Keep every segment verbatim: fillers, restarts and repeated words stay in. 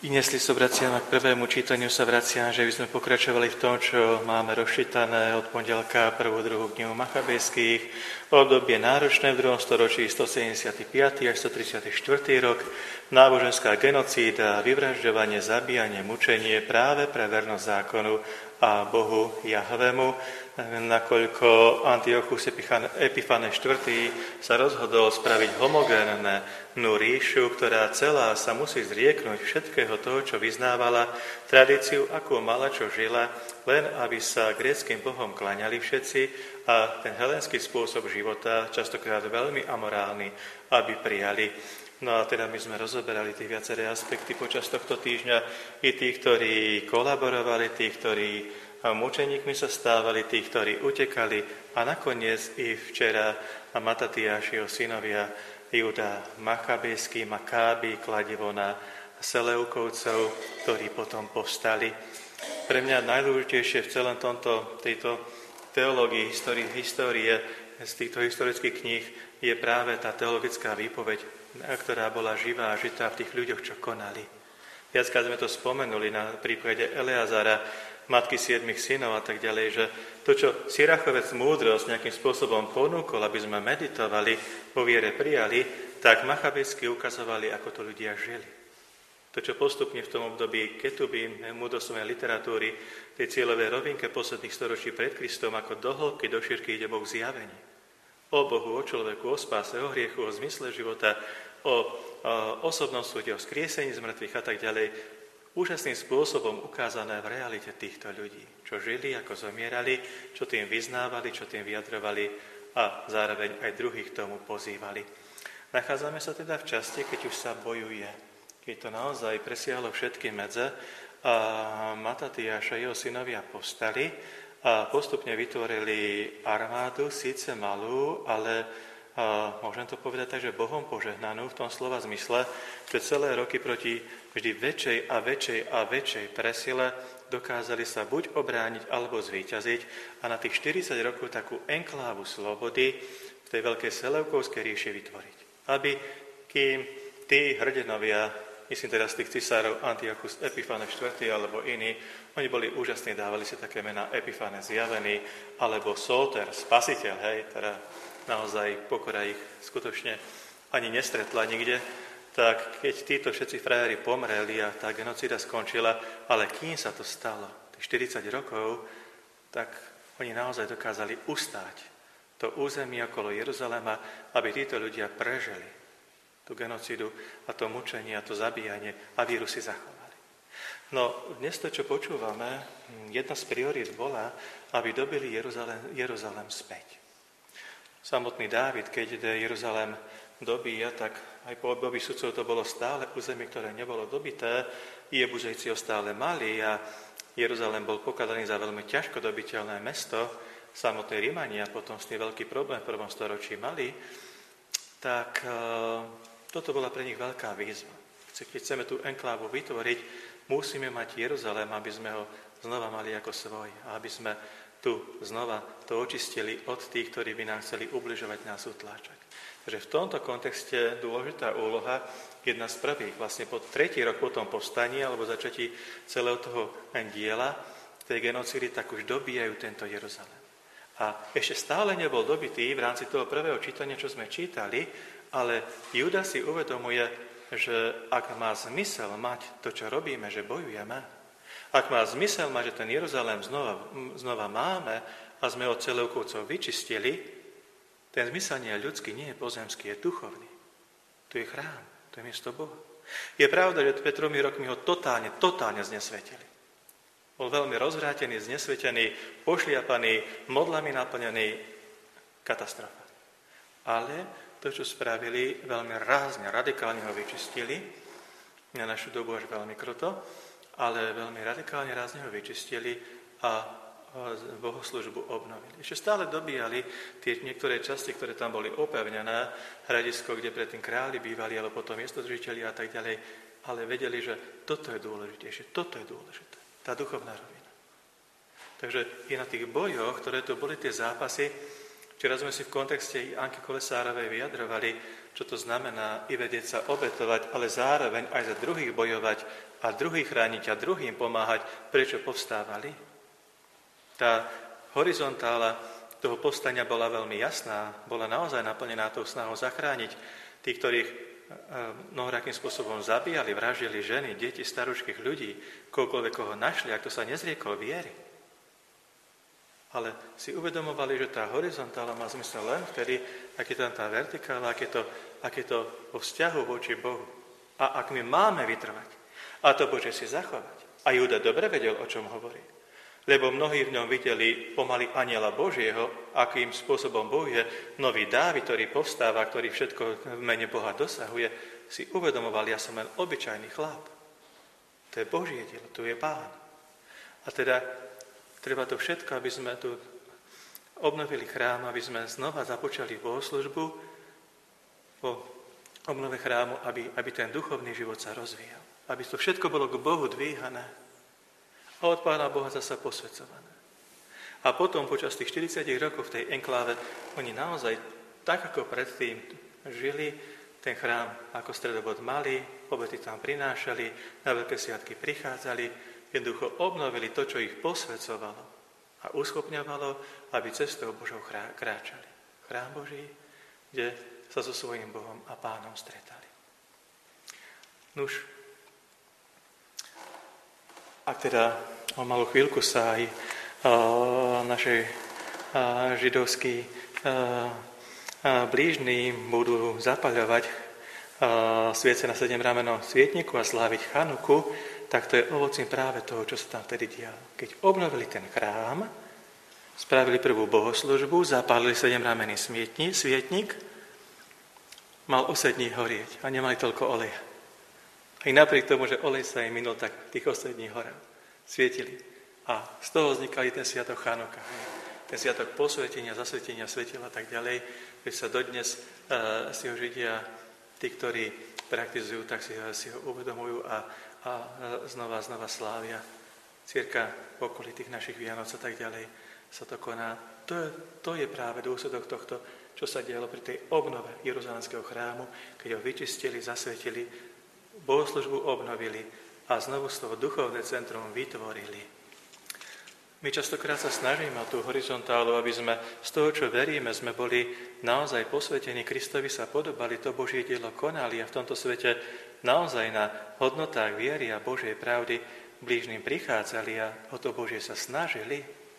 I nesli sa vraciam a k prvému čítaniu sa vraciam, že by sme pokračovali v tom, čo máme rozčítané od pondelka prvú, druhú knihu Machabejských, obdobie náročné v druhom storočí stosedemdesiaty piaty až stotridsiaty štvrtý rok, náboženská genocída, vyvražďovanie, zabíjanie, mučenie práve pre vernosť zákonu a Bohu Jahvému, nakoľko Antiochus Epifanes štvrtý sa rozhodol spraviť homogénnu ríšu, ktorá celá sa musí zrieknúť všetkého toho, čo vyznávala, tradíciu, akú mala, čo žila, len aby sa gréckym bohom klaňali všetci a ten helénsky spôsob života, častokrát veľmi amorálny, aby prijali. No a teda my sme rozoberali tie viaceré aspekty počas tohto týždňa, i tých, ktorí kolaborovali, tých, ktorí mučeníkmi sa stávali, tých, ktorí utekali a nakoniec i včera Matatiášiho synovia Júda Machabejský, Makáby, kladivo na Seleukovcov, ktorí potom povstali. Pre mňa najdôležitejšie v celom tomto, tejto teológii, histórie, histórie z týchto historických kníh je práve tá teologická výpoveď, ktorá bola živá a žitá v tých ľuďoch, čo konali. Viackrát sme to spomenuli na prípade Eleazara, matky siedmich synov a tak ďalej, že to, čo Sirachovec múdrosť nejakým spôsobom ponúkol, aby sme meditovali, vo viere prijali, tak Machabejsky ukazovali, ako to ľudia žili. To, čo postupne v tom období Ketuby, múdrostovnej literatúry, tej cieľovej rovinke posledných storočí pred Kristom, ako do hĺbky, do šírky ide Boh zjavení. O Bohu, o človeku, o spáse, o hriechu, o zmysle života, o, o osobnom súde, o skriesení z mŕtvych a tak ďalej. Úžasným spôsobom ukázané v realite týchto ľudí, čo žili, ako zomierali, čo tým vyznávali, čo tým vyjadrovali a zároveň aj druhých k tomu pozývali. Nachádzame sa teda v časti, keď už sa bojuje, keď to naozaj presiahlo všetky medze a Matatiáš a jeho synovia povstali a postupne vytvorili armádu, síce malú, ale a môžem to povedať tak, že Bohom požehnanú v tom slova zmysle, že celé roky proti vždy väčšej a väčšej a väčšej presile dokázali sa buď obrániť alebo zvíťaziť a na tých štyridsať rokov takú enklávu slobody v tej veľkej Seleukovskej ríši vytvoriť. Aby kým tí hrdinovia, myslím teraz tých cisárov Antiochus Epifanes štvrtý alebo iní, oni boli úžasní, dávali si také mená Epifanes zjavený alebo Soter, spasiteľ, hej, teda naozaj pokora ich skutočne ani nestretla nikde, tak keď títo všetci frajeri pomreli a tá genocída skončila, ale kým sa to stalo, tých štyridsať rokov, tak oni naozaj dokázali ustáť to územie okolo Jeruzalema, aby títo ľudia prežili tú genocídu a to mučenie a to zabíjanie a vírus si zachovali. No dnes to, čo počúvame, jedna z priorít bola, aby dobili Jeruzalém, Jeruzalém späť. Samotný Dávid, keď ide Jeruzalém dobíja, tak aj po období sudcov to bolo stále územie, ktoré nebolo dobité. Jebuzejci ho stále mali a Jeruzalém bol pokladaný za veľmi ťažko dobiteľné mesto. Samotné Rimania potom s tým veľký problém v prvom storočí mali. Tak e, toto bola pre nich veľká výzva. Keď chceme tú enklávu vytvoriť, musíme mať Jeruzalém, aby sme ho znova mali ako svoj a aby sme tu znova to očistili od tých, ktorí by nám chceli ubližovať, nás utláčať. Takže v tomto kontexte dôležitá úloha, jedna z prvých, vlastne po tretí rok po tom povstaní, alebo začatí celého toho diela, tej genocídy, tak už dobíjajú tento Jeruzalém. A ešte stále nebol dobitý v rámci toho prvého čítania, čo sme čítali, ale Júda si uvedomuje, že ak má zmysel mať to, čo robíme, že bojujeme, ak má zmysel mať, že ten Jeruzalém znova, znova máme a sme od Seleukovcov vyčistili, ten zmysel nie je ľudský, nie je pozemský, je duchovný. Tu je chrám, to je miesto Boha. Je pravda, že pred tromi rokmi ho totálne, totálne znesvetili. Bol veľmi rozvrátený, znesvetený, pošliapaný, modlami naplnený, katastrofa. Ale to, čo spravili, veľmi rázne, radikálne ho vyčistili, na našu dobu až veľmi kruto, ale veľmi radikálne rázne ho vyčistili a bohoslužbu obnovili. Ešte stále dobíjali tie niektoré časti, ktoré tam boli opevnené, hradisko, kde predtým králi bývali, alebo potom miestodržitelia a tak ďalej, ale vedeli, že toto je dôležitejšie, toto je dôležité, tá duchovná rovina. Takže je na tých bojoch, ktoré tu boli tie zápasy, včera sme si v kontexte Anky Kolesárovej vyjadrovali, čo to znamená i vedieť sa obetovať, ale zároveň aj za druhých bojovať a druhých chrániť a druhým pomáhať, prečo povstávali. Tá horizontála toho povstania bola veľmi jasná, bola naozaj naplnená tou snahou zachrániť tých, ktorých mnohorakým spôsobom zabíjali, vraždili ženy, deti, staručkých ľudí, koľkoľvek ho našli, ak to sa nezriekol viery. Ale si uvedomovali, že tá horizontála má zmysel len vtedy, ak je tam tá vertikála, ak je to, ak je to vo vzťahu voči Bohu. A ak my máme vytrvať, a to Bože si zachovať. A Júda dobre vedel, o čom hovorí. Lebo mnohí v ňom videli pomaly anjela Božieho, akým spôsobom Boh je nový Dávid, ktorý povstáva, ktorý všetko v mene Boha dosahuje, si uvedomovali, ja som len obyčajný chlap. To je Božie dielo, tu je Pán. A teda treba to všetko, aby sme tu obnovili chrám, aby sme znova započali bohoslužbu po obnove chrámu, aby, aby ten duchovný život sa rozvíjal. Aby to všetko bolo k Bohu dvíhané. A od Pána Boha zasa posvedzované. A potom počas tých štyridsať rokov v tej enkláve oni naozaj tak ako predtým žili, ten chrám ako stredobod mali, obety tam prinášali, na veľké sviatky prichádzali, jednoducho obnovili to, čo ich posvedzovalo a uschopňovalo, aby cestou Božou kráčali. Chrám Boží, kde sa so svojím Bohom a Pánom stretali. Nuž, ak teda o malú chvíľku sa aj našej židovskí blížni budú zapaľovať sviece na sedem ramenov svietniku a sláviť Chanuku, tak to je ovocím práve toho, čo sa tam vtedy dialo. Keď obnovili ten chrám, spravili prvú bohoslužbu, zapálili sedem ramenný svietnik, mal osem dní horieť a nemali toľko oleja. Aj napriek tomu, že olej sa im minul, tak tých osem dní horel. Svietili. A z toho vznikali ten sviatok Chanuka. Ten sviatok posvetenia, zasvetenia svetila a tak ďalej, keď sa dodnes uh, si ho Židia, tí, ktorí praktizujú, tak si, si ho uvedomujú a, a znova znova slávia. Cirka v okolí tých našich Vianoc a tak ďalej sa to koná. To je, to je práve dôsledok tohto, čo sa dialo pri tej obnove Jeruzalemského chrámu, keď ho vyčistili, zasvetili, bohoslužbu obnovili a znovu z toho duchovné centrum vytvorili. My častokrát sa snažíme o tú horizontálu, aby sme z toho, čo veríme, sme boli naozaj posvetení Kristovi, sa podobali, to Božie dielo konali a v tomto svete naozaj na hodnotách viery a Božej pravdy blížnym prichádzali a o to Božie sa snažili.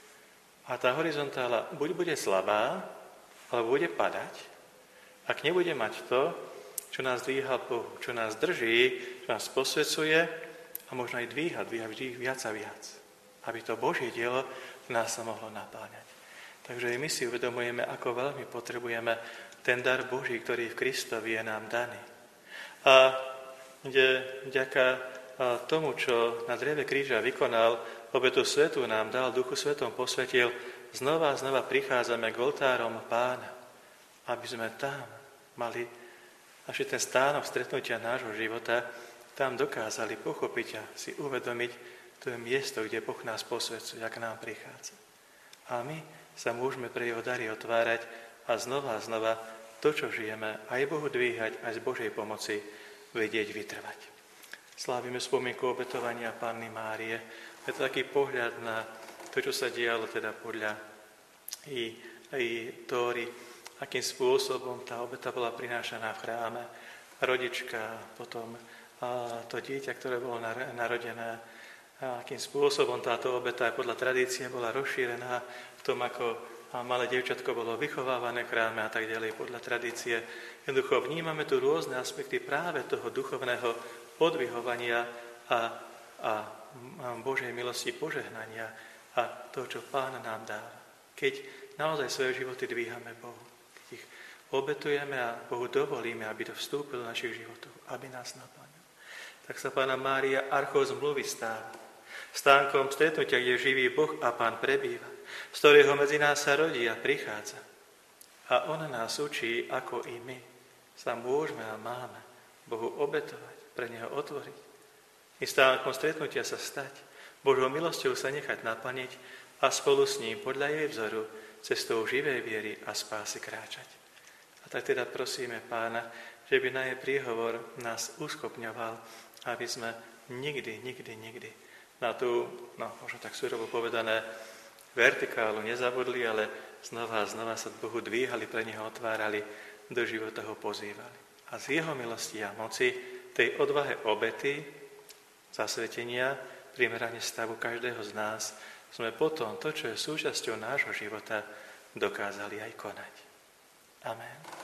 A tá horizontála buď bude slabá, alebo bude padať, ak nebude mať to, čo nás dvíha Bohu, čo nás drží, čo nás posvedzuje a možno aj dvíha, dvíha vždy viac a viac. Aby to Božie dielo v nás sa mohlo napáňať. Takže my si uvedomujeme, ako veľmi potrebujeme ten dar Boží, ktorý v Kristovi je nám daný. A kde vďaka tomu, čo na dreve kríža vykonal, obetu svetu nám dal, Duchu Svetom posvetil, znova a znova prichádzame k oltárom Pána, aby sme tam mali až ten stánok stretnutia nášho života, tam dokázali pochopiť a si uvedomiť, to je miesto, kde Boh nás posvedzuje, ak nám prichádza. A my sa môžeme pre jeho dary otvárať a znova a znova to, čo žijeme, aj Bohu dvíhať, aj z Božej pomoci vedieť vytrvať. Slávime spomienku obetovania Panny Márie. Je to taký pohľad na to, čo sa dialo teda podľa i, i Tóry, akým spôsobom tá obeta bola prinášaná v chráme. Rodička, potom a to dieťa, ktoré bolo narodené, a akým spôsobom táto obeta podľa tradície bola rozšírená v tom, ako malé dievčatko bolo vychovávané v chráme a tak ďalej podľa tradície. Jednoducho vnímame tu rôzne aspekty práve toho duchovného podvihovania a, a Božej milosti, požehnania a toho, čo Pán nám dáva. Keď naozaj svoje životy dvíhame Bohu, keď ich obetujeme a Bohu dovolíme, aby to vstúpilo do našich životov, aby nás naplnil. Tak sa Panna Mária archou zmluvy stáva. Stánkom stretnutia, kde živý Boh a Pán prebýva, z ktorého medzi nás sa rodí a prichádza. A on nás učí, ako i my sa môžeme a máme Bohu obetovať, pre Neho otvoriť. I stánkom stretnutia sa stať, Božou milosťou sa nechať naplniť a spolu s ním podľa jej vzoru cestou živej viery a spásy kráčať. A A tak teda prosíme Pána, že by na jej príhovor nás uschopňoval, aby sme nikdy, nikdy, nikdy na tú, no možno tak súrovo povedané, vertikálu nezabudli, ale znova a znova sa Bohu dvíhali, pre Neho otvárali, do života ho pozývali. A z Jeho milosti a moci, tej odvahe obety, zasvetenia, primerane stavu každého z nás, sme potom to, čo je súčasťou nášho života, dokázali aj konať. Amen.